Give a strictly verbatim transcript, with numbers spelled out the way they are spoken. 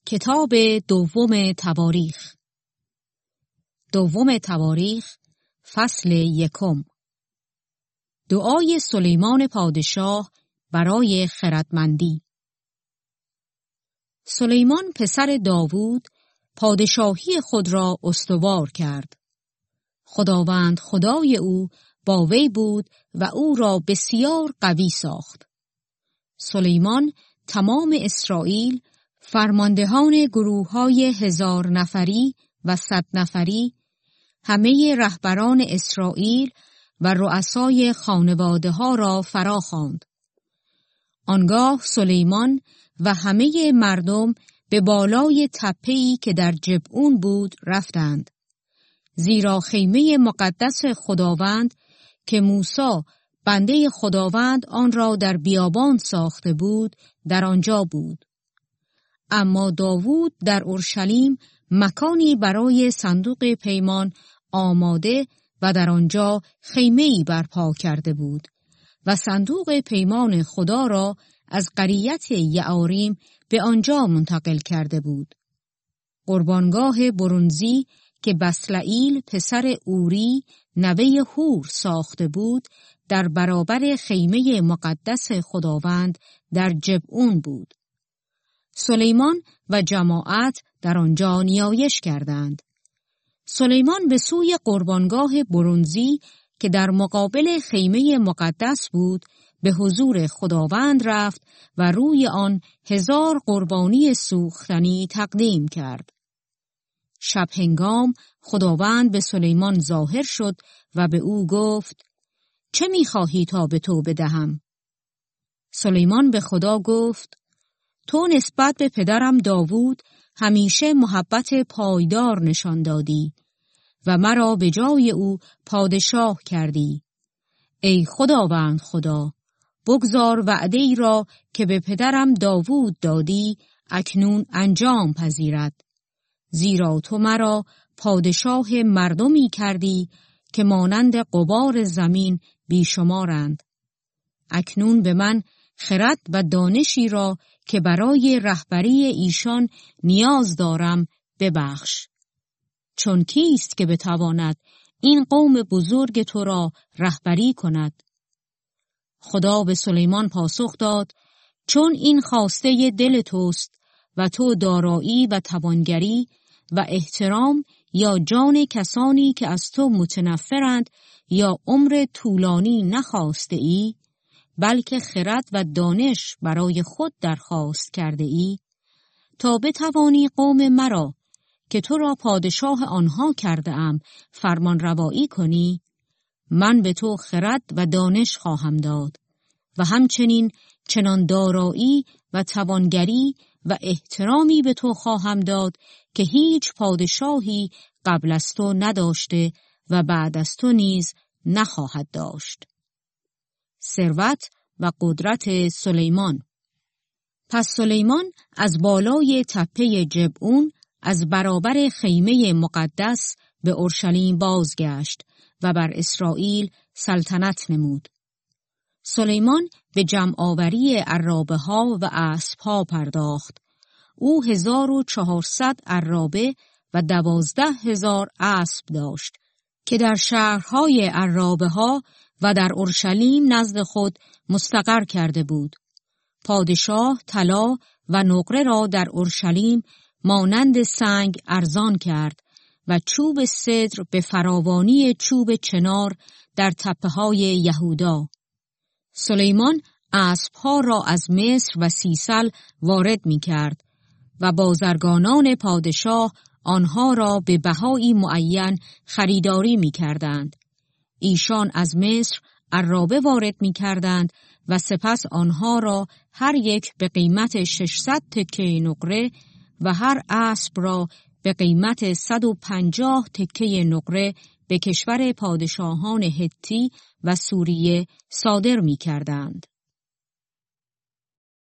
کتاب دوم تواریخ. دوم تواریخ فصل یکم. دعای سلیمان پادشاه برای خردمندی. سلیمان پسر داوود پادشاهی خود را استوار کرد. خداوند خدای او با وی بود و او را بسیار قوی ساخت. سلیمان تمام اسرائیل، فرماندهان گروه‌های هزار نفری و صد نفری، همه رهبران اسرائیل و رؤسای خانواده‌ها را فراخواند. آنگاه سلیمان و همه مردم به بالای تپه‌ای که در جبعون بود رفتند، زیرا خیمه مقدس خداوند که موسی بنده خداوند آن را در بیابان ساخته بود در آنجا بود. اما داوود در اورشلیم مکانی برای صندوق پیمان آماده و در آنجا خیمه‌ای برپا کرده بود و صندوق پیمان خدا را از قریت یعاریم به آنجا منتقل کرده بود. قربانگاه برنزی که بسلعیل پسر اوری نوه هور ساخته بود در برابر خیمه مقدس خداوند در جبعون بود. سلیمان و جماعت در آنجا نیایش کردند. سلیمان به سوی قربانگاه برنزی که در مقابل خیمه مقدس بود به حضور خداوند رفت و روی آن هزار قربانی سوختنی تقدیم کرد. شب هنگام خداوند به سلیمان ظاهر شد و به او گفت: چه می‌خواهی تا به تو بدهم؟ سلیمان به خدا گفت: تو نسبت به پدرم داوود همیشه محبت پایدار نشان دادی و مرا به جای او پادشاه کردی. ای خداوند خدا، بگذار وعده‌ای را که به پدرم داوود دادی اکنون انجام پذیرد، زیرا تو مرا پادشاه مردمی کردی که مانند غبار زمین بیشمارند. اکنون به من خرد و دانشی را که برای رهبری ایشان نیاز دارم ببخش. چون کیست که بتواند این قوم بزرگ تو را رهبری کند؟ خدا به سلیمان پاسخ داد: چون این خواسته دل توست و تو دارایی و توانگری و احترام یا جان کسانی که از تو متنفرند یا عمر طولانی نخواسته ای، بلکه خرد و دانش برای خود درخواست کرده ای، تا بتوانی قوم مرا که تو را پادشاه آنها کرده ام فرمان روایی کنی، من به تو خرد و دانش خواهم داد و همچنین چنان دارایی و توانگری و احترامی به تو خواهم داد که هیچ پادشاهی قبل از تو نداشته و بعد از تو نیز نخواهد داشت. ثروت و قدرت سلیمان. پس سلیمان از بالای تپه جبعون از برابر خیمه مقدس به اورشلیم بازگشت و بر اسرائیل سلطنت نمود. سلیمان به جمع آوری عرابه ها و اسب ها پرداخت. او هزار و چهارصد عرابه و دوازده هزار اسب داشت که در شهرهای عرابه ها و در اورشلیم نزد خود مستقر کرده بود. پادشاه طلا و نقره را در اورشلیم مانند سنگ ارزان کرد و چوب سدر به فراوانی چوب چنار در تپه‌های یهودا. سلیمان اسب‌ها را از مصر و سیسل وارد می‌کرد و بازرگانان پادشاه آنها را به بهایی معین خریداری می‌کردند. ایشان از مصر عرابه وارد می‌کردند و سپس آنها را هر یک به قیمت ششصد تکه نقره و هر اسب را به قیمت صد و پنجاه تکه نقره به کشور پادشاهان هتی و سوریه صادر می‌کردند.